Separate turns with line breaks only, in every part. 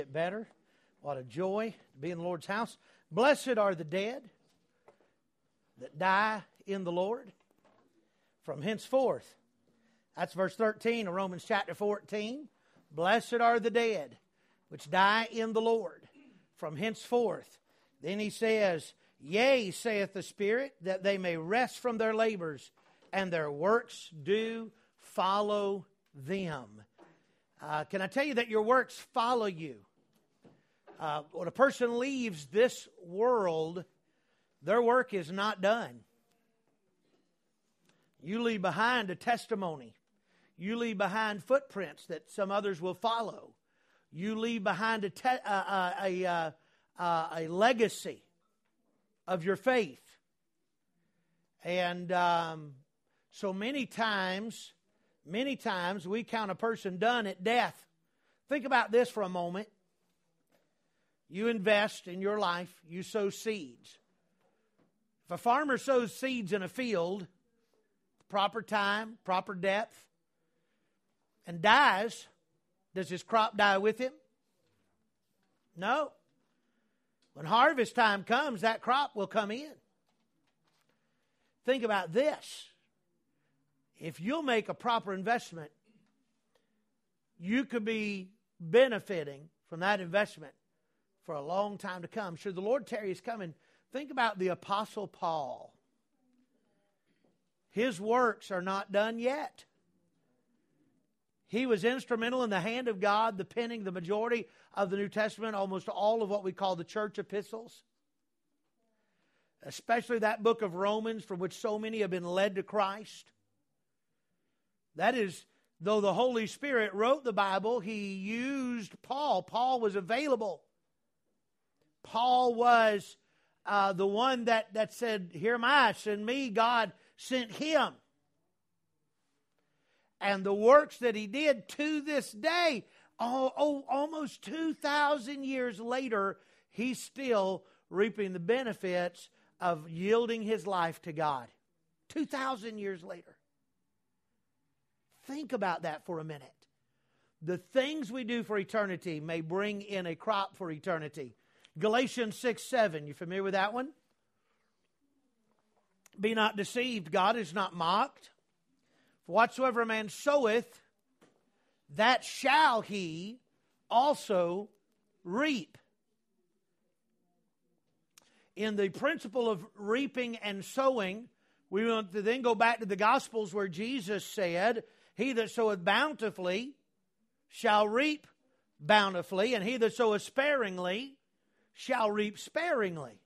Better. What a joy to be in the Lord's house. Blessed are the dead that die in the Lord from henceforth. That's verse 13 of Romans chapter 14. Blessed are the dead which die in the Lord from henceforth. Then he says, Yea, saith the Spirit, that they may rest from their labors, and their works do follow them. Can I tell you that your works follow you? When a person leaves this world, their work is not done. You leave behind a testimony. You leave behind footprints that some others will follow. You leave behind a legacy of your faith. And so many times we count a person done at death. Think about this for a moment. You invest in your life. You sow seeds. If a farmer sows seeds in a field, proper time, proper depth, and dies, does his crop die with him? No. When harvest time comes, that crop will come in. Think about this. If you'll make a proper investment, you could be benefiting from that investment for a long time to come. Should the Lord tarry is coming, think about the Apostle Paul. His works are not done yet. He was instrumental in the hand of God, the penning the majority of the New Testament, almost all of what we call the church epistles. Especially that book of Romans, from which so many have been led to Christ. That is, though the Holy Spirit wrote the Bible, He used Paul. Paul was available. Paul was the one that said, Here am I, send me. God sent him. And the works that he did to this day, almost 2,000 years later, he's still reaping the benefits of yielding his life to God. 2,000 years later. Think about that for a minute. The things we do for eternity may bring in a crop for eternity. Galatians 6:7, you familiar with that one? Be not deceived, God is not mocked. For whatsoever a man soweth, that shall he also reap. In the principle of reaping and sowing, we want to then go back to the Gospels where Jesus said, He that soweth bountifully shall reap bountifully, and he that soweth sparingly shall reap sparingly.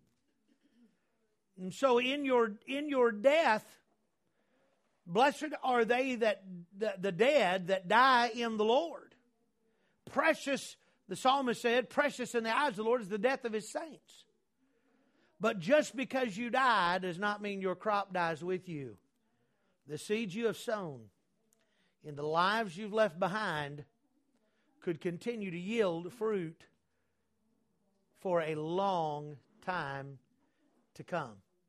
And so in your death, blessed are they that the dead that die in the Lord. Precious, the psalmist said, precious in the eyes of the Lord is the death of His saints. But just because you die does not mean your crop dies with you. The seeds you have sown in the lives you've left behind could continue to yield fruit for a long time to come.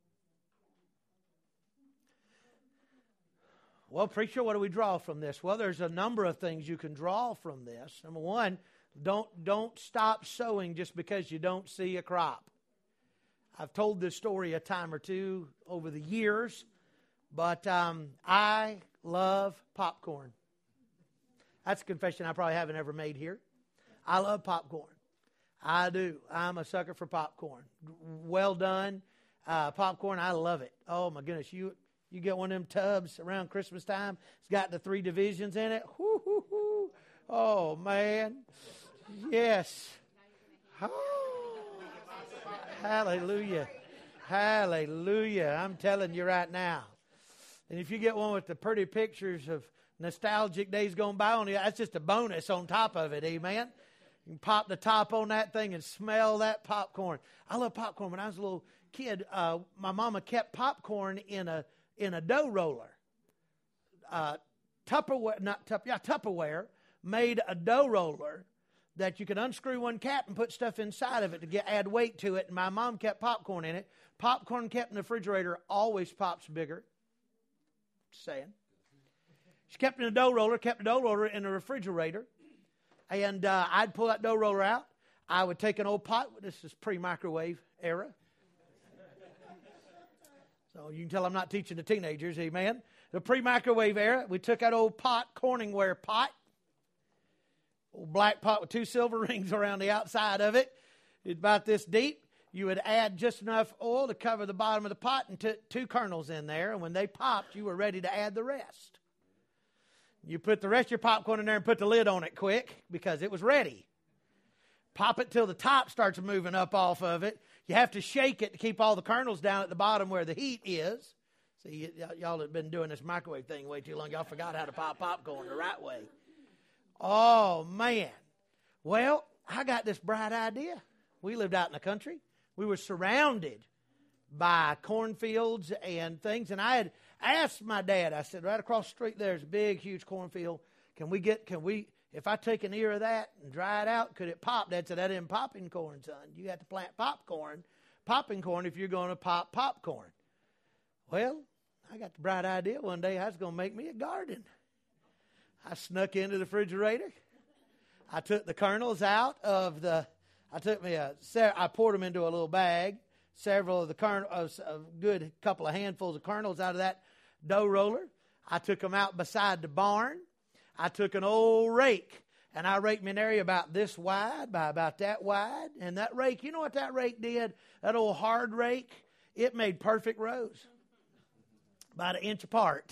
Well, preacher, what do we draw from this? Well, there's a number of things you can draw from this. Number one, don't stop sowing just because you don't see a crop. I've told this story a time or two over the years, but I love popcorn. That's a confession I probably haven't ever made here. I love popcorn. I do. I'm a sucker for popcorn. Well done. Popcorn, I love it. Oh, my goodness. You get one of them tubs around Christmas time. It's got the 3 divisions in it. Whoo, hoo, hoo. Oh, man. Yes. Oh. Hallelujah. Hallelujah. I'm telling you right now. And if you get one with the pretty pictures of nostalgic days gone by on it, that's just a bonus on top of it. Amen. You can pop the top on that thing and smell that popcorn. I love popcorn. When I was a little kid, my mama kept popcorn in a dough roller. Tupperware made a dough roller that you could unscrew one cap and put stuff inside of it to add weight to it. And my mom kept popcorn in it. Popcorn kept in the refrigerator always pops bigger. Just saying. She kept the dough roller in the refrigerator. And I'd pull that dough roller out. I would take an old pot. This is pre-microwave era. So you can tell I'm not teaching the teenagers, amen. The pre-microwave era, we took that old pot, Corningware pot, old black pot with 2 silver rings around the outside of it. It's about this deep. You would add just enough oil to cover the bottom of the pot and 2 kernels in there. And when they popped, you were ready to add the rest. You put the rest of your popcorn in there and put the lid on it quick because it was ready. Pop it till the top starts moving up off of it. You have to shake it to keep all the kernels down at the bottom where the heat is. See, y'all have been doing this microwave thing way too long. Y'all forgot how to pop popcorn the right way. Oh, man. Well, I got this bright idea. We lived out in the country. We were surrounded by cornfields and things. And I had asked my dad, I said, right across the street there's a big, huge cornfield. If I take an ear of that and dry it out, could it pop? Dad said, that isn't popping corn, son. You have to plant popping corn if you're going to pop popcorn. Well, I got the bright idea one day I was going to make me a garden. I snuck into the refrigerator. I took the kernels out of I poured them into a little bag, several of the kernels, a good couple of handfuls of kernels out of that dough roller. I took them out beside the barn. I took an old rake, and I raked me an area about this wide by about that wide. And that rake, you know what that rake did? That old hard rake, it made perfect rows, about 1 inch apart.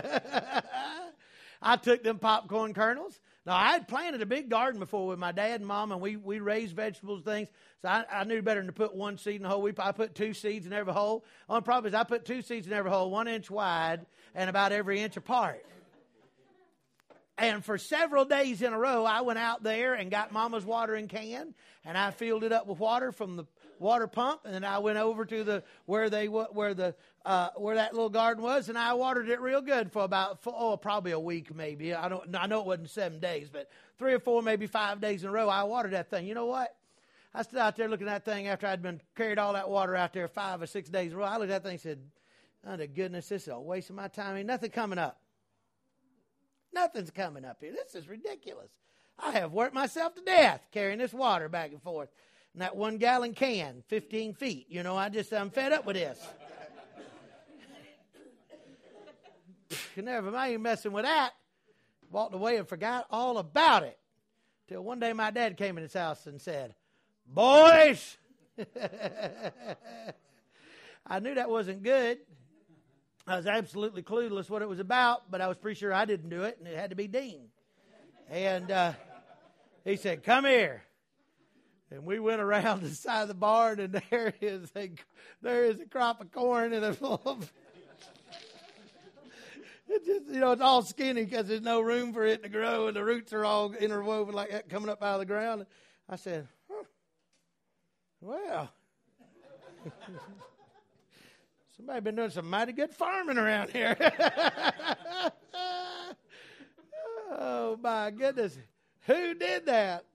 I took them popcorn kernels. Now, I had planted a big garden before with my dad and mom, and we raised vegetables and things. So I knew better than to put 1 seed in the hole. I put 2 seeds in every hole. Only problem is I put 2 seeds in every hole, 1 inch wide and about every inch apart. And for several days in a row, I went out there and got Mama's watering can, and I filled it up with water from the water pump, and then I went over to where that little garden was, and I watered it real good for probably a week maybe. I know it wasn't 7 days, but 3 or 4, maybe 5 days in a row, I watered that thing. You know what? I stood out there looking at that thing after I'd been carried all that water out there 5 or 6 days in a row. I looked at that thing and said, "Oh, the goodness, this is a waste of my time. Ain't nothing coming up. Nothing's coming up here. This is ridiculous. I have worked myself to death carrying this water back and forth. And that 1 gallon can, 15 feet. You know, I'm fed up with this. Never mind messing with that. Walked away and forgot all about it. Till one day my dad came in his house and said, "Boys!" I knew that wasn't good. I was absolutely clueless what it was about, but I was pretty sure I didn't do it, and it had to be Dean. And he said, "Come here." And we went around the side of the barn, and there is a crop of corn and a full of. It's just, it's all skinny because there's no room for it to grow, and the roots are all interwoven like that coming up out of the ground. I said, well. Somebody been doing some mighty good farming around here. Oh, my goodness. Who did that?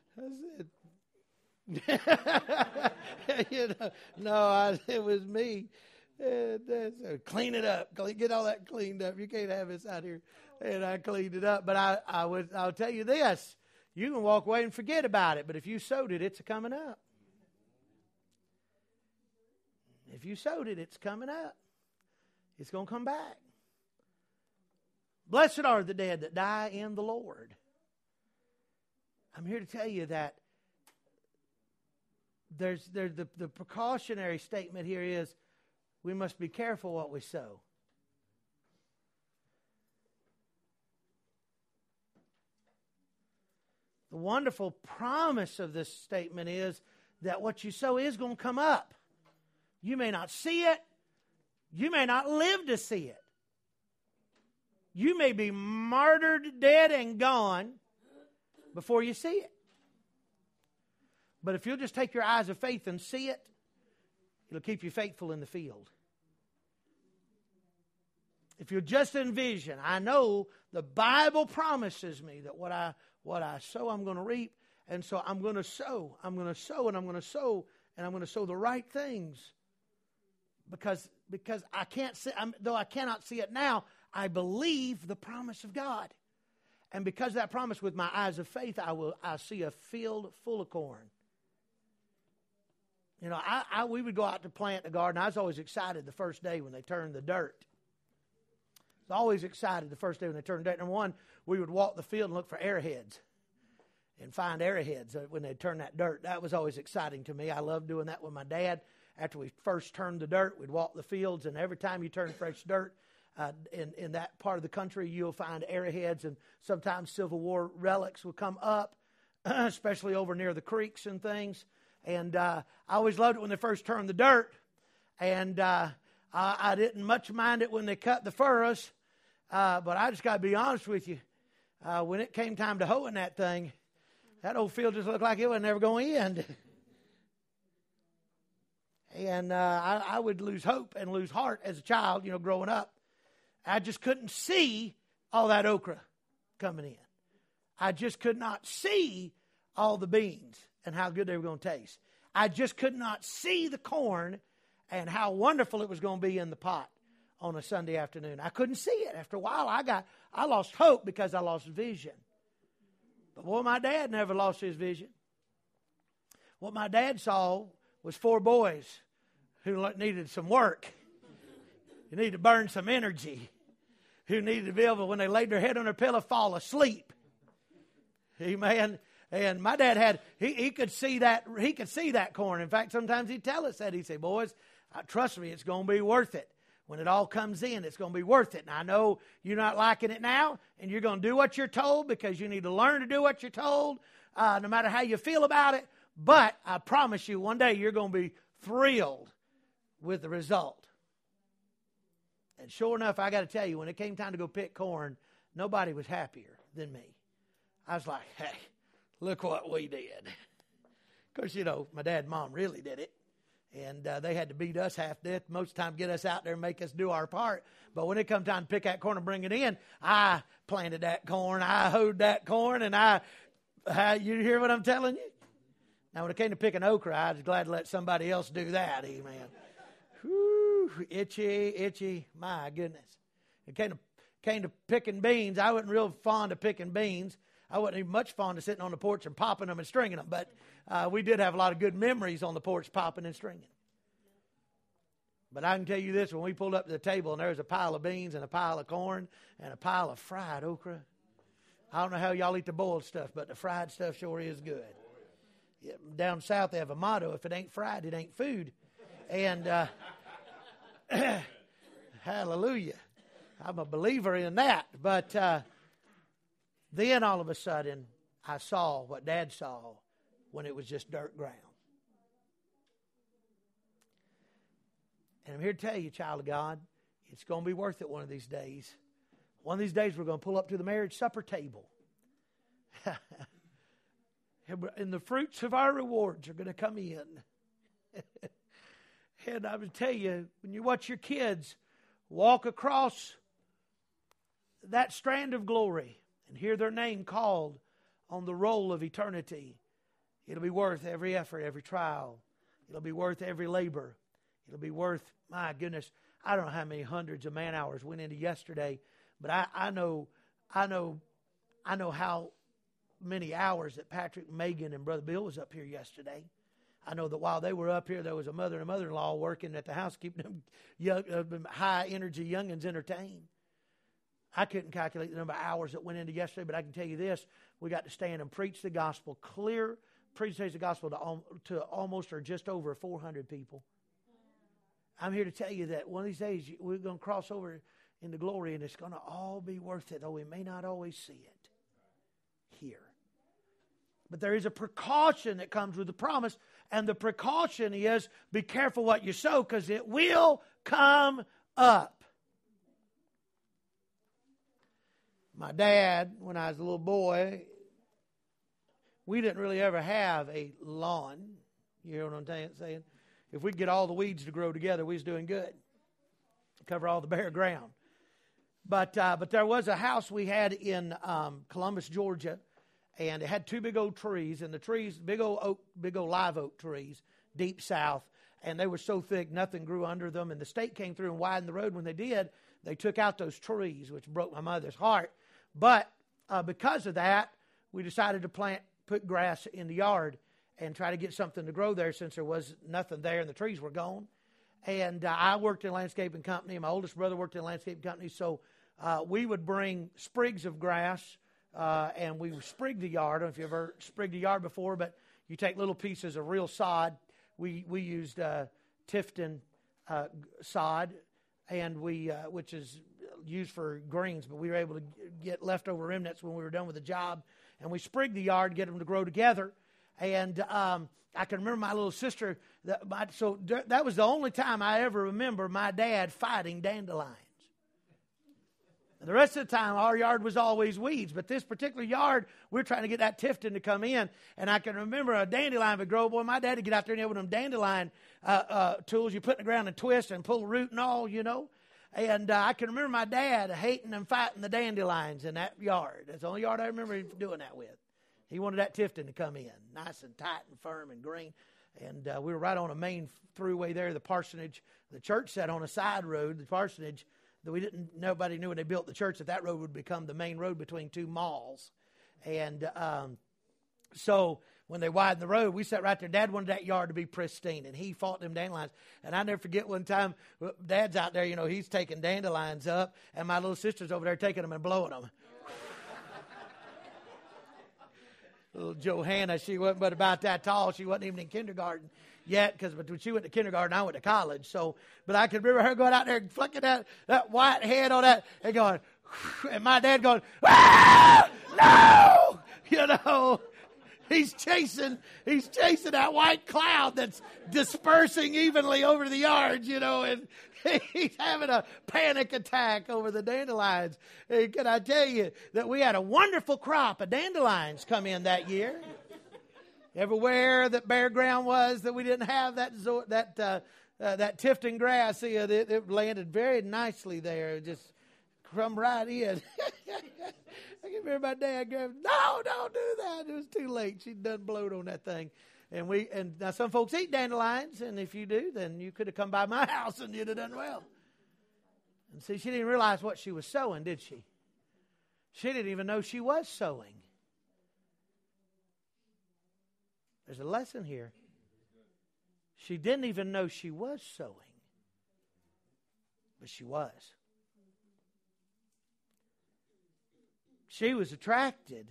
I said, it was me. Clean it up. Get all that cleaned up. You can't have this out here. And I cleaned it up. But I'll tell you this. You can walk away and forget about it. But if you sowed it, it's coming up. If you sowed it, it's coming up. It's going to come back. Blessed are the dead that die in the Lord. I'm here to tell you that the precautionary statement here is we must be careful what we sow. The wonderful promise of this statement is that what you sow is going to come up. You may not see it. You may not live to see it. You may be martyred, dead, and gone before you see it. But if you'll just take your eyes of faith and see it, it'll keep you faithful in the field. If you'll just envision, I know the Bible promises me that what I sow, I'm going to reap. And so I'm going to sow. I'm going to sow, and I'm going to sow, and I'm going to sow the right things. Because I can't see, though I cannot see it now, I believe the promise of God. And because of that promise, with my eyes of faith, I see a field full of corn. You know, we would go out to plant the garden. I was always excited the first day when they turned the dirt. I was always excited the first day when they turned the dirt. Number one, we would walk the field and look for arrowheads and find arrowheads when they turned that dirt. That was always exciting to me. I loved doing that with my dad. After we first turned the dirt, we'd walk the fields, and every time you turn fresh dirt in that part of the country, you'll find arrowheads, and sometimes Civil War relics will come up, especially over near the creeks and things. And I always loved it when they first turned the dirt, and I didn't much mind it when they cut the furrows, but I just got to be honest with you. When it came time to hoeing that thing, that old field just looked like it was never going to end. And I would lose hope and lose heart as a child, you know, growing up. I just couldn't see all that okra coming in. I just could not see all the beans and how good they were going to taste. I just could not see the corn and how wonderful it was going to be in the pot on a Sunday afternoon. I couldn't see it. After a while, I lost hope because I lost vision. But boy, my dad never lost his vision. What my dad saw was 4 boys who needed some work, who needed to burn some energy, who needed to be able, when they laid their head on their pillow, fall asleep. Amen. And my dad had, he could see that corn. In fact, sometimes he'd tell us that. He'd say, boys, trust me, it's going to be worth it. When it all comes in, it's going to be worth it. And I know you're not liking it now, and you're going to do what you're told because you need to learn to do what you're told, no matter how you feel about it. But I promise you, one day you're going to be thrilled with the result. And sure enough, I got to tell you, when it came time to go pick corn, nobody was happier than me. I was like, hey, look what we did. Of course, you know, my dad and mom really did it. And they had to beat us half to death most of the time, get us out there and make us do our part. But when it come time to pick that corn and bring it in, I planted that corn, I hoed that corn, and you hear what I'm telling you? Now, when it came to picking okra, I was glad to let somebody else do that, amen. Whew, itchy, my goodness. It came to picking beans. I wasn't real fond of picking beans. I wasn't even much fond of sitting on the porch and popping them and stringing them, but we did have a lot of good memories on the porch popping and stringing. But I can tell you this, when we pulled up to the table and there was a pile of beans and a pile of corn and a pile of fried okra, I don't know how y'all eat the boiled stuff, but the fried stuff sure is good. Yeah, down south they have a motto, if it ain't fried, it ain't food. And hallelujah, I'm a believer in that. But then all of a sudden, I saw what Dad saw when it was just dirt ground. And I'm here to tell you, child of God, it's going to be worth it one of these days. One of these days, we're going to pull up to the marriage supper table. And the fruits of our rewards are going to come in. And I would tell you, when you watch your kids walk across that strand of glory and hear their name called on the roll of eternity, it'll be worth every effort, every trial. It'll be worth every labor. It'll be worth, my goodness, I don't know how many hundreds of man hours went into yesterday, but I know how many hours that Patrick, Megan, and Brother Bill was up here yesterday. I know that while they were up here, there was a mother and a mother-in-law working at the house, keeping them young, high-energy youngins entertained. I couldn't calculate the number of hours that went into yesterday, but I can tell you this. We got to stand and preach the gospel, preach the gospel to almost or just over 400 people. I'm here to tell you that one of these days we're going to cross over into glory, and it's going to all be worth it, though we may not always see it here. But there is a precaution that comes with the promise, and the precaution is be careful what you sow, because it will come up. My dad, when I was a little boy, we didn't really ever have a lawn. You hear what I'm saying? If we could get all the weeds to grow together, we was doing good. Cover all the bare ground. But there was a house we had in Columbus, Georgia, and it had 2 big old trees, and the trees, big old live oak trees, deep south, and they were so thick nothing grew under them. And the state came through and widened the road. When they did, they took out those trees, which broke my mother's heart. But because of that, we decided to put grass in the yard and try to get something to grow there since there was nothing there and the trees were gone. And I worked in a landscaping company. My oldest brother worked in a landscaping company. So we would bring sprigs of grass and we would sprig the yard. I don't know if you ever sprigged a yard before, but you take little pieces of real sod. We used Tifton sod, and which is used for greens, but we were able to get leftover remnants when we were done with the job. And we sprigged the yard, get them to grow together. And I can remember my little sister. That was the only time I ever remember my dad fighting dandelions. The rest of the time, our yard was always weeds. But this particular yard, we're trying to get that Tifton to come in. And I can remember a dandelion would grow. Boy, my dad would get out there and have one of them dandelion tools you put in the ground and twist and pull root and all, you know. And I can remember my dad hating and fighting the dandelions in that yard. That's the only yard I remember him doing that with. He wanted that Tifton to come in, nice and tight and firm and green. And we were right on a main throughway there. The parsonage, the church sat on a side road. The parsonage, nobody knew when they built the church that road would become the main road between two malls. And so when they widened the road, we sat right there. Dad wanted that yard to be pristine, and he fought them dandelions. And I never forget one time, Dad's out there, you know, he's taking dandelions up, and my little sister's over there taking them and blowing them. Little Johanna, she wasn't but about that tall. She wasn't even in kindergarten yet, because when she went to kindergarten, I went to college. So, but I can remember her going out there and flicking that white head on that and going, and my dad going, ah, no, you know. He's chasing that white cloud that's dispersing evenly over the yards, you know, and he's having a panic attack over the dandelions. And can I tell you that we had a wonderful crop of dandelions come in that year? Everywhere that bare ground was that we didn't have that Tifton grass, it landed very nicely there. It just come right in. I can remember my dad going, no, don't do that. It was too late. She'd done blowed on that thing. And now some folks eat dandelions, and if you do, then you could have come by my house and you'd have done well. And see, she didn't realize what she was sowing, did she? She didn't even know she was sowing. There's a lesson here. She didn't even know she was sowing, but she was. She was attracted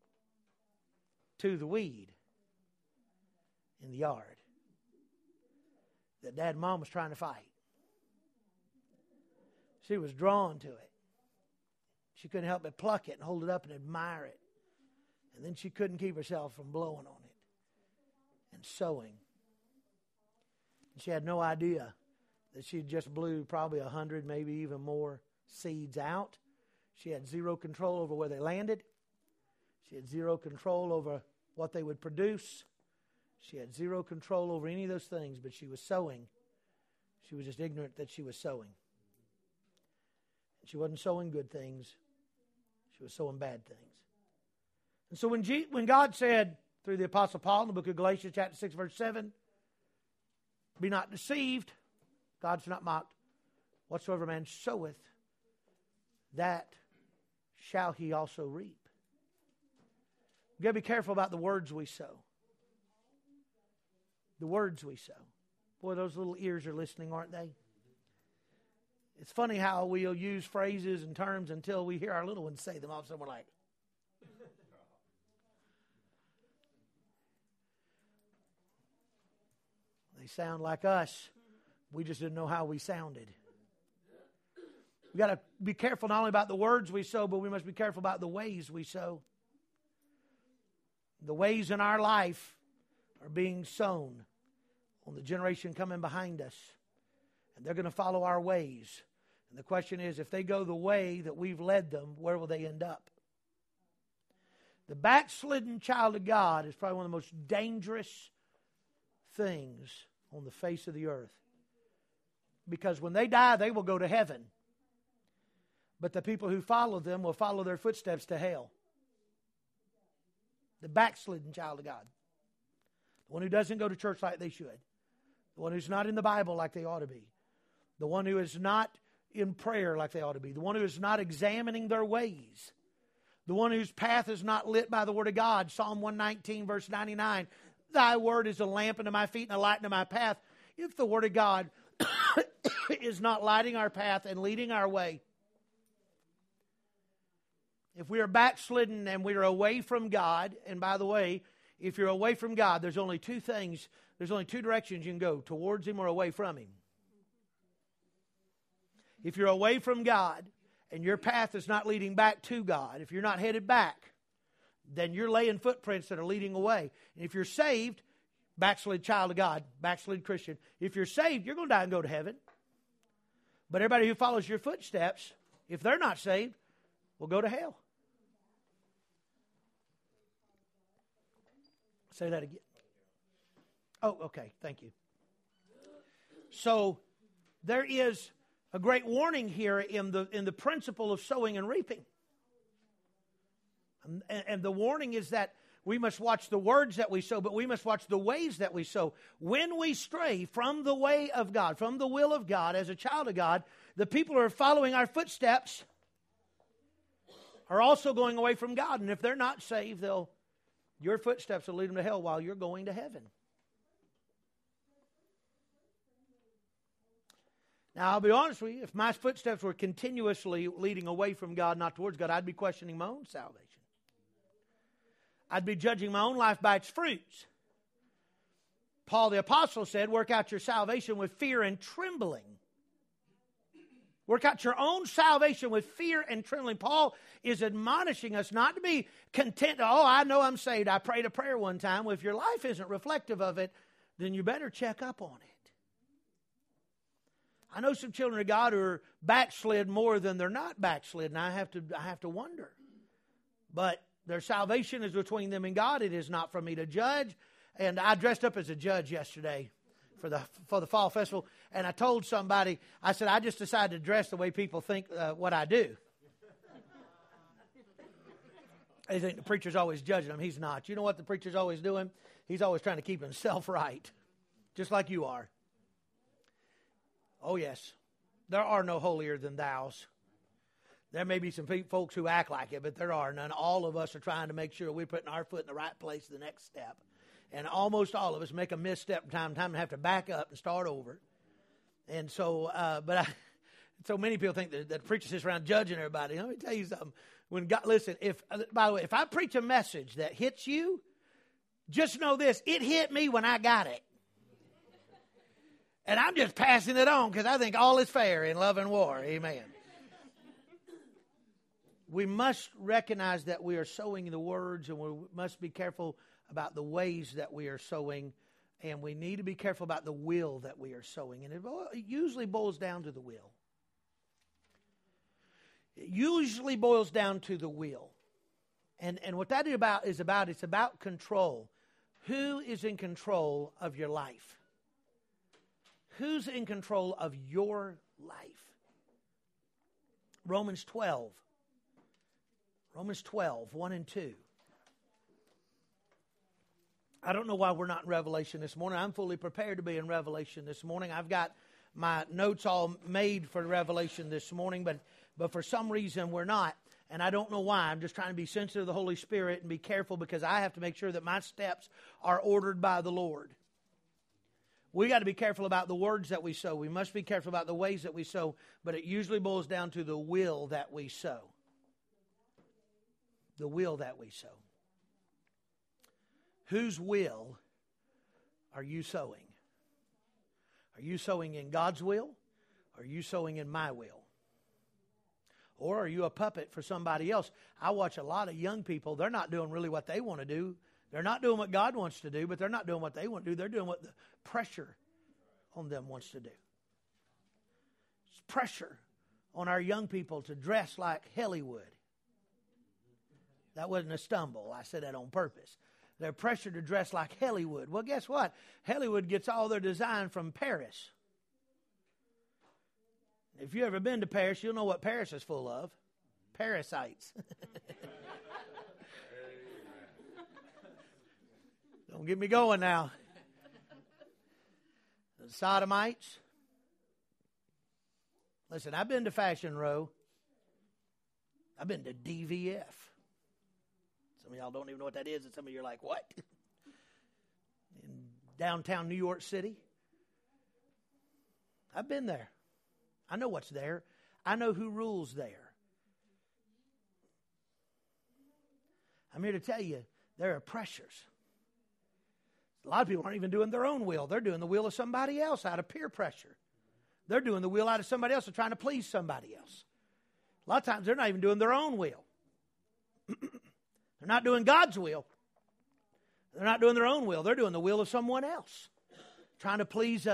to the weed in the yard that Dad and Mom was trying to fight. She was drawn to it. She couldn't help but pluck it and hold it up and admire it. And then she couldn't keep herself from blowing on it and sowing. And she had no idea that she just blew probably 100, maybe even more seeds out. She had zero control over where they landed. She had zero control over what they would produce. She had zero control over any of those things, but she was sowing. She was just ignorant that she was sowing. She wasn't sowing good things. She was sowing bad things. And so when God said through the Apostle Paul in the book of Galatians chapter 6 verse 7, be not deceived, God's not mocked. Whatsoever man soweth, that shall he also reap. We've got to be careful about the words we sow. The words we sow. Boy, those little ears are listening, aren't they? It's funny how we'll use phrases and terms until we hear our little ones say them. All of a sudden we're like, they sound like us. We just didn't know how we sounded. We've got to be careful not only about the words we sow, but we must be careful about the ways we sow. The ways in our life are being sown on the generation coming behind us. And they're going to follow our ways. And the question is, if they go the way that we've led them, where will they end up? The backslidden child of God is probably one of the most dangerous things on the face of the earth. Because when they die, they will go to heaven. But the people who follow them will follow their footsteps to hell. The backslidden child of God. The one who doesn't go to church like they should. The one who's not in the Bible like they ought to be. The one who is not in prayer like they ought to be. The one who is not examining their ways. The one whose path is not lit by the Word of God. Psalm 119, verse 99. Thy Word is a lamp unto my feet and a light unto my path. If the Word of God is not lighting our path and leading our way, if we are backslidden and we are away from God, and by the way, if you're away from God, there's only two things, there's only two directions you can go, towards Him or away from Him. If you're away from God and your path is not leading back to God, if you're not headed back, then you're laying footprints that are leading away. And if you're saved, backslid child of God, backslid Christian, if you're saved, you're going to die and go to heaven. But everybody who follows your footsteps, if they're not saved, will go to hell. Say that again. Oh, okay. Thank you. So there is a great warning here in the principle of sowing and reaping. And the warning is that we must watch the words that we sow, but we must watch the ways that we sow. When we stray from the way of God, from the will of God as a child of God, the people who are following our footsteps are also going away from God. And if they're not saved, your footsteps will lead them to hell while you're going to heaven. Now, I'll be honest with you, if my footsteps were continuously leading away from God, not towards God, I'd be questioning my own salvation. I'd be judging my own life by its fruits. Paul the Apostle said, work out your salvation with fear and trembling. Work out your own salvation with fear and trembling. Paul is admonishing us not to be content. Oh, I know I'm saved. I prayed a prayer one time. Well, if your life isn't reflective of it, then you better check up on it. I know some children of God who are backslid more than they're not backslid, and I have to wonder. But their salvation is between them and God. It is not for me to judge. And I dressed up as a judge yesterday for the fall festival, and I told somebody, I said, I just decided to dress the way people think what I do. They think the preacher's always judging them. He's not. You know what the preacher's always doing? He's always trying to keep himself right, just like you are. Oh, yes. There are no holier than thous. There may be some folks who act like it, but there are none. All of us are trying to make sure we're putting our foot in the right place the next step. And almost all of us make a misstep from time to time and have to back up and start over. And so, so many people think that the preacher sits around judging everybody. Let me tell you something. When God, listen, by the way, if I preach a message that hits you, just know this, it hit me when I got it. And I'm just passing it on because I think all is fair in love and war. Amen. We must recognize that we are sowing the words, and we must be careful about the ways that we are sowing, and we need to be careful about the will that we are sowing. And it usually boils down to the will. It usually boils down to the will. And what that is about, it's about control. Who is in control of your life? Who's in control of your life? Romans 12, 1 and 2. I don't know why we're not in Revelation this morning. I'm fully prepared to be in Revelation this morning. I've got my notes all made for Revelation this morning, but for some reason we're not. And I don't know why. I'm just trying to be sensitive to the Holy Spirit and be careful because I have to make sure that my steps are ordered by the Lord. We got to be careful about the words that we sow. We must be careful about the ways that we sow, but it usually boils down to the will that we sow. The will that we sow. Whose will are you sowing? Are you sowing in God's will? Or are you sowing in my will? Or are you a puppet for somebody else? I watch a lot of young people. They're not doing really what they want to do. They're not doing what God wants to do, but they're not doing what they want to do. They're doing what the pressure on them wants to do. It's pressure on our young people to dress like Hollywood. That wasn't a stumble. I said that on purpose. They're pressured to dress like Hollywood. Well, guess what? Hollywood gets all their design from Paris. If you've ever been to Paris, you'll know what Paris is full of. Parasites. Don't get me going now. The sodomites. Listen, I've been to Fashion Row. I've been to DVF. Some of y'all don't even know what that is, and some of you are like, what? In downtown New York City. I've been there. I know what's there. I know who rules there. I'm here to tell you, there are pressures. A lot of people aren't even doing their own will. They're doing the will of somebody else out of peer pressure. They're doing the will out of somebody else. They're trying to please somebody else. A lot of times they're not even doing their own will. They're not doing God's will. They're not doing their own will. They're doing the will of someone else. Trying to please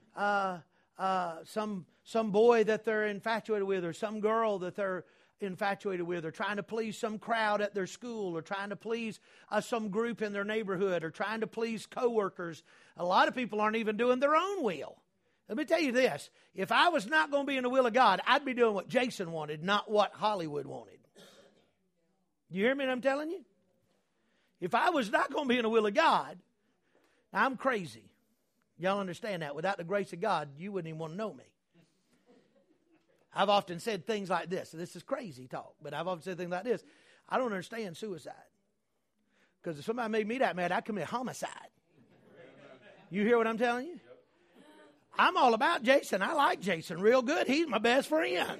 some boy that they're infatuated with, or some girl that they're infatuated with, or trying to please some crowd at their school, or trying to please some group in their neighborhood, or trying to please coworkers. A lot of people aren't even doing their own will. Let me tell you this. If I was not going to be in the will of God, I'd be doing what Jason wanted, not what Hollywood wanted. You hear me what I'm telling you? If I was not going to be in the will of God, I'm crazy. Y'all understand that? Without the grace of God, you wouldn't even want to know me. I've often said things like this. This is crazy talk, but I've often said things like this. I don't understand suicide. Because if somebody made me that mad, I'd commit homicide. You hear what I'm telling you? I'm all about Jason. I like Jason real good. He's my best friend.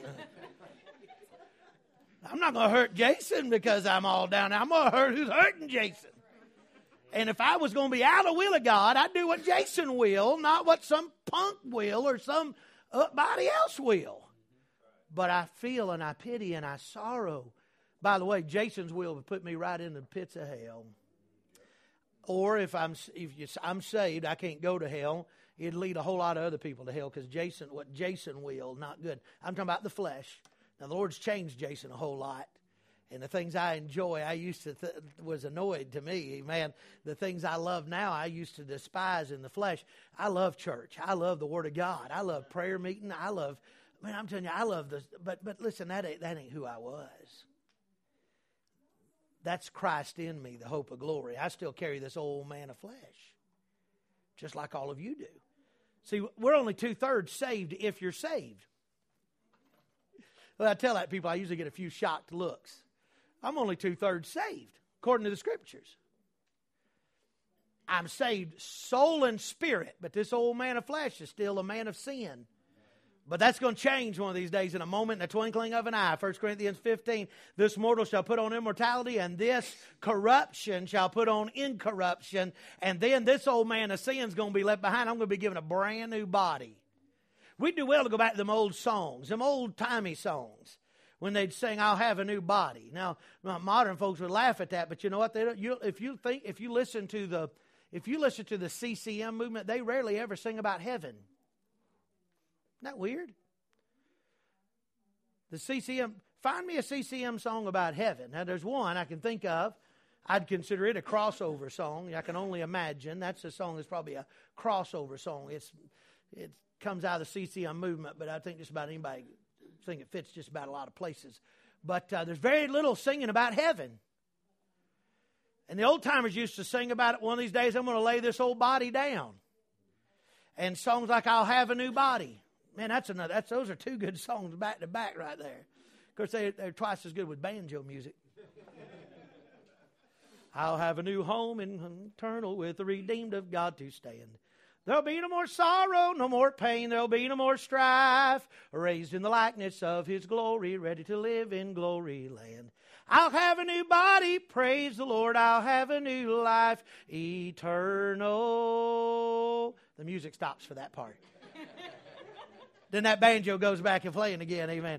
I'm not going to hurt Jason because I'm all down. I'm going to hurt who's hurting Jason. And if I was going to be out of the will of God, I'd do what Jason will, not what some punk will or somebody else will. But I feel and I pity and I sorrow. By the way, Jason's will would put me right in the pits of hell. Or if I'm saved, I can't go to hell. It'd lead a whole lot of other people to hell because what Jason will, not good. I'm talking about the flesh. Now, the Lord's changed Jason a whole lot. And the things I enjoy, I used to was annoyed to me. Man, the things I love now, I used to despise in the flesh. I love church. I love the Word of God. I love prayer meeting. I'm telling you, I love this. But listen, that ain't who I was. That's Christ in me, the hope of glory. I still carry this old man of flesh, just like all of you do. See, we're only 2/3 saved if you're saved. Well, I tell that people, I usually get a few shocked looks. I'm only 2/3 saved, according to the Scriptures. I'm saved soul and spirit, but this old man of flesh is still a man of sin. But that's going to change one of these days in a moment, in the twinkling of an eye. 1 Corinthians 15, this mortal shall put on immortality, and this corruption shall put on incorruption. And then this old man of sin is going to be left behind. I'm going to be given a brand new body. We'd do well to go back to them old songs, them old-timey songs, when they'd sing, I'll have a new body. Now, modern folks would laugh at that, but you know what? If you listen to the CCM movement, they rarely ever sing about heaven. Isn't that weird? The CCM, find me a CCM song about heaven. Now, there's one I can think of. I'd consider it a crossover song. I can only imagine. That's a song that's probably a crossover song. It comes out of the CCM movement, but I think just about anybody think it fits just about a lot of places. But there's very little singing about heaven. And the old timers used to sing about it. One of these days, I'm going to lay this old body down. And songs like I'll have a new body. Man, those are two good songs back to back right there. Of course, they're twice as good with banjo music. I'll have a new home in eternal with the redeemed of God to stand. There'll be no more sorrow, no more pain. There'll be no more strife. Raised in the likeness of His glory, ready to live in glory land. I'll have a new body, praise the Lord. I'll have a new life, eternal. The music stops for that part. Then that banjo goes back and playing again, amen.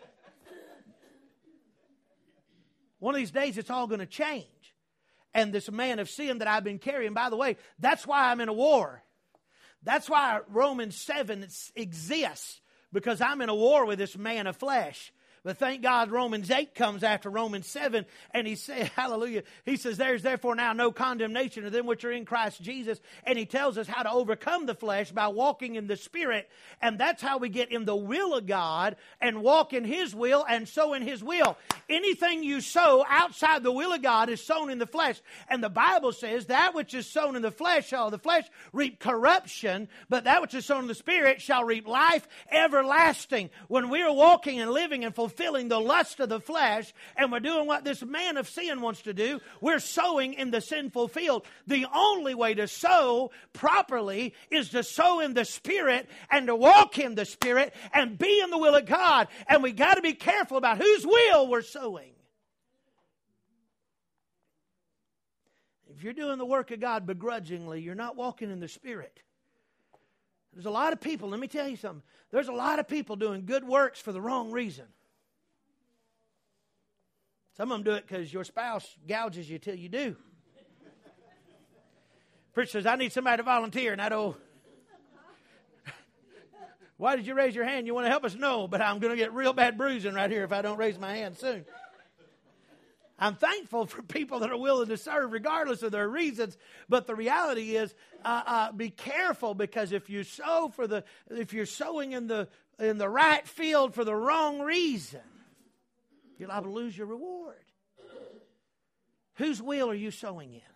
One of these days it's all going to change. And this man of sin that I've been carrying, by the way, that's why I'm in a war. That's why Romans 7 exists, because I'm in a war with this man of flesh. But thank God Romans 8 comes after Romans 7, and he says, hallelujah, he says, there's therefore now no condemnation to them which are in Christ Jesus. And he tells us how to overcome the flesh by walking in the Spirit. And that's how we get in the will of God and walk in His will and sow in His will. Anything you sow outside the will of God is sown in the flesh. And the Bible says that which is sown in the flesh shall the flesh reap corruption, but that which is sown in the Spirit shall reap life everlasting. When we are walking and living and fulfilling fulfilling the lust of the flesh, and we're doing what this man of sin wants to do, we're sowing in the sinful field. The only way to sow properly is to sow in the Spirit and to walk in the Spirit and be in the will of God. And we got to be careful about whose will we're sowing. If you're doing the work of God begrudgingly, you're not walking in the Spirit. There's a lot of people, let me tell you something. There's a lot of people doing good works for the wrong reason. Some of them do it because your spouse gouges you till you do. Preacher says, I need somebody to volunteer. And that old, why did you raise your hand? You want to help us? No, but I'm going to get real bad bruising right here if I don't raise my hand soon. I'm thankful for people that are willing to serve regardless of their reasons. But the reality is, be careful, because if you're sowing in the right field for the wrong reason, you're liable to lose your reward. Whose will are you sowing in?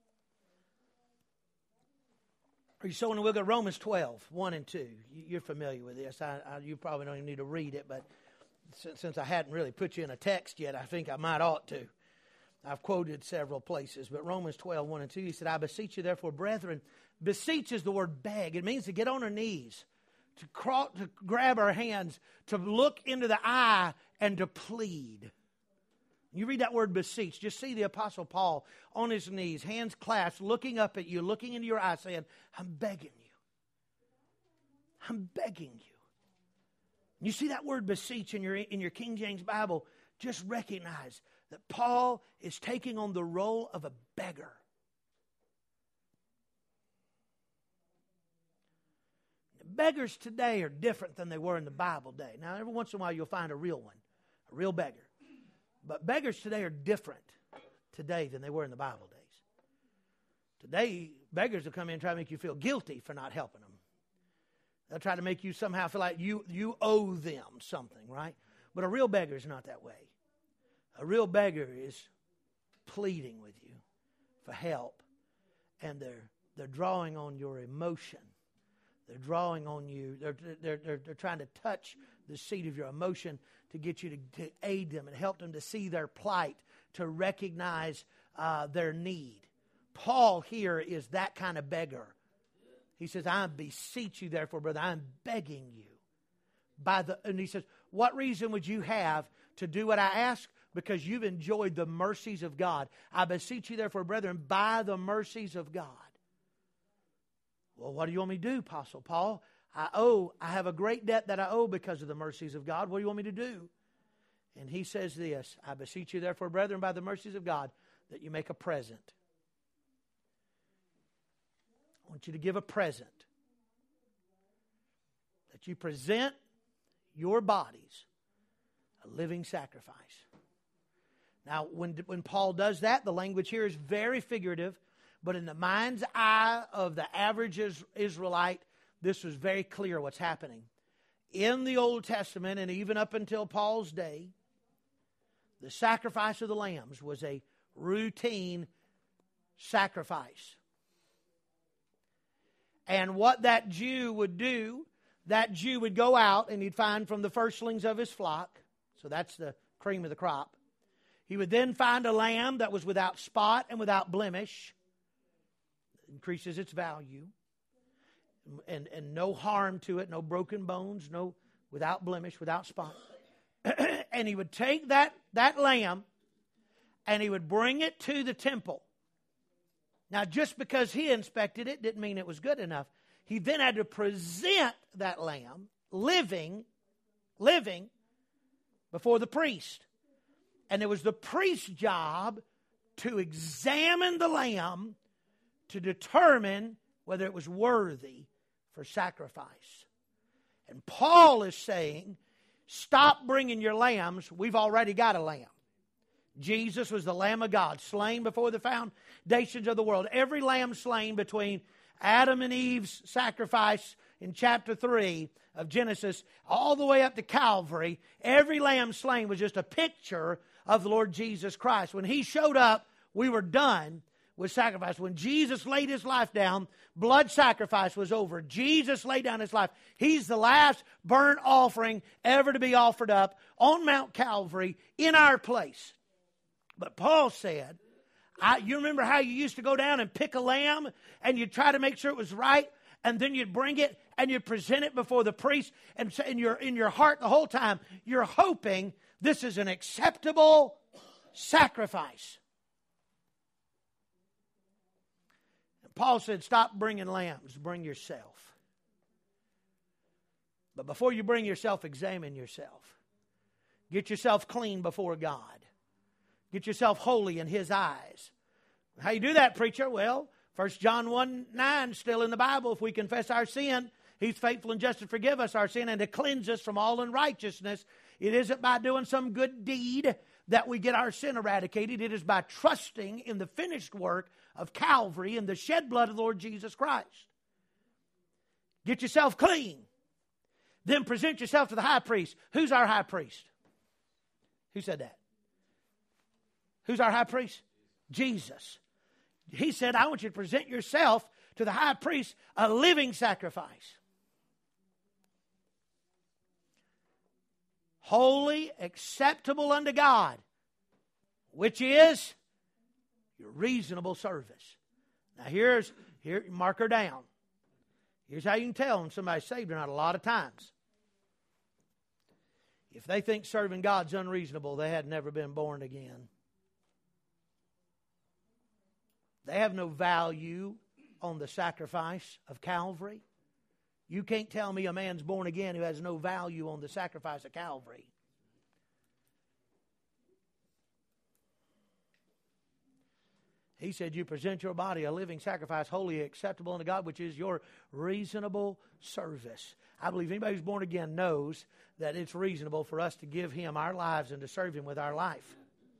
Are you sowing in? We'll go to Romans 12, 1 and 2. You're familiar with this. You probably don't even need to read it, but since I hadn't really put you in a text yet, I think I might ought to. I've quoted several places, but Romans 12, 1 and 2, he said, I beseech you therefore, brethren. Beseech is the word beg. It means to get on our knees, to grab our hands, to look into the eye, and to plead. You read that word beseech, just see the Apostle Paul on his knees, hands clasped, looking up at you, looking into your eyes, saying, I'm begging you. I'm begging you. You see that word beseech in your King James Bible, just recognize that Paul is taking on the role of a beggar. Beggars today are different than they were in the Bible day. Now, every once in a while you'll find a real one, a real beggar. But beggars today are different today than they were in the Bible days. Today, beggars will come in and try to make you feel guilty for not helping them. They'll try to make you somehow feel like you owe them something, right? But a real beggar is not that way. A real beggar is pleading with you for help, and they're drawing on your emotion. They're drawing on you. They're trying to touch the seat of your emotion to get you to aid them and help them to see their plight, to recognize their need. Paul here is that kind of beggar. He says, I beseech you therefore, brother, I'm begging you. And he says, what reason would you have to do what I ask? Because you've enjoyed the mercies of God. I beseech you therefore, brethren, by the mercies of God. Well, what do you want me to do, Apostle Paul? I have a great debt that I owe because of the mercies of God. What do you want me to do? And he says this, I beseech you therefore, brethren, by the mercies of God, that you make a present. I want you to give a present. That you present your bodies a living sacrifice. Now, when Paul does that, the language here is very figurative, but in the mind's eye of the average Israelite, this was very clear what's happening. In the Old Testament, and even up until Paul's day, the sacrifice of the lambs was a routine sacrifice. And what that Jew would do, that Jew would go out and he'd find from the firstlings of his flock, so that's the cream of the crop. He would then find a lamb that was without spot and without blemish. It increases its value. And no harm to it, no broken bones, no without blemish, without spot. And he would take that lamb and he would bring it to the temple. Now, just because he inspected it didn't mean it was good enough. He then had to present that lamb, living, before the priest. And it was the priest's job to examine the lamb to determine whether it was worthy for sacrifice. And Paul is saying, stop bringing your lambs. We've already got a lamb. Jesus was the Lamb of God, slain before the foundations of the world. Every lamb slain between Adam and Eve's sacrifice in chapter 3 of Genesis, all the way up to Calvary, every lamb slain was just a picture of the Lord Jesus Christ. When He showed up, we were done. was sacrificed. When Jesus laid his life down, blood sacrifice was over. Jesus laid down his life. He's the last burnt offering ever to be offered up on Mount Calvary in our place. But Paul said, you remember how you used to go down and pick a lamb and you'd try to make sure it was right, and then you'd bring it and you'd present it before the priest, and in your heart the whole time you're hoping this is an acceptable sacrifice. And Paul said, stop bringing lambs, bring yourself. But before you bring yourself, examine yourself. Get yourself clean before God. Get yourself holy in His eyes. How you do that, preacher? Well, 1 John 1:9, still in the Bible. If we confess our sin, He's faithful and just to forgive us our sin and to cleanse us from all unrighteousness. It isn't by doing some good deed that we get our sin eradicated. It is by trusting in the finished work of Calvary and the shed blood of the Lord Jesus Christ. Get yourself clean. Then present yourself to the high priest. Who's our high priest? Who said that? Who's our high priest? Jesus. He said, I want you to present yourself to the high priest, a living sacrifice. Holy, acceptable unto God, which is your reasonable service. Now here, mark her down. Here's how you can tell when somebody's saved or not a lot of times. If they think serving God's unreasonable, they had never been born again. They have no value on the sacrifice of Calvary. You can't tell me a man's born again who has no value on the sacrifice of Calvary. He said, you present your body a living sacrifice, holy, acceptable unto God, which is your reasonable service. I believe anybody who's born again knows that it's reasonable for us to give Him our lives and to serve Him with our life.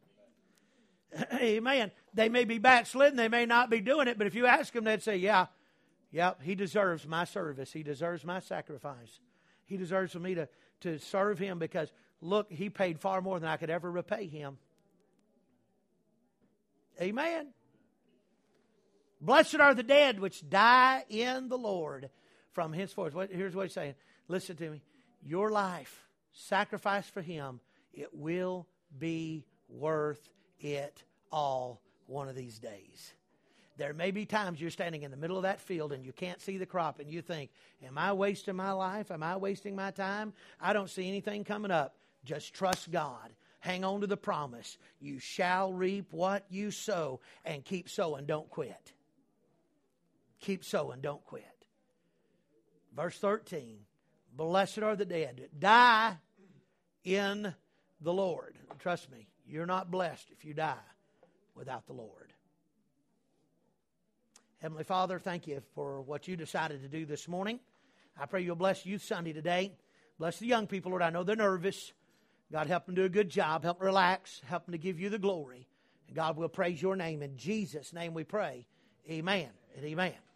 Amen. They may be backslidden, they may not be doing it, but if you ask them, they'd say, yeah, He deserves my service. He deserves my sacrifice. He deserves for me to serve Him because, look, He paid far more than I could ever repay Him. Amen. Blessed are the dead which die in the Lord from henceforth. Here's what He's saying. Listen to me. Your life, sacrifice for Him, it will be worth it all one of these days. There may be times you're standing in the middle of that field and you can't see the crop and you think, am I wasting my life? Am I wasting my time? I don't see anything coming up. Just trust God. Hang on to the promise. You shall reap what you sow, and keep sowing. Don't quit. Keep sowing. Don't quit. Verse 13. Blessed are the dead that die in the Lord. Trust me, you're not blessed if you die without the Lord. Heavenly Father, thank you for what you decided to do this morning. I pray you'll bless Youth Sunday today. Bless the young people, Lord. I know they're nervous. God, help them do a good job. Help them relax. Help them to give you the glory. And God, we'll praise your name. In Jesus' name we pray. Amen and amen.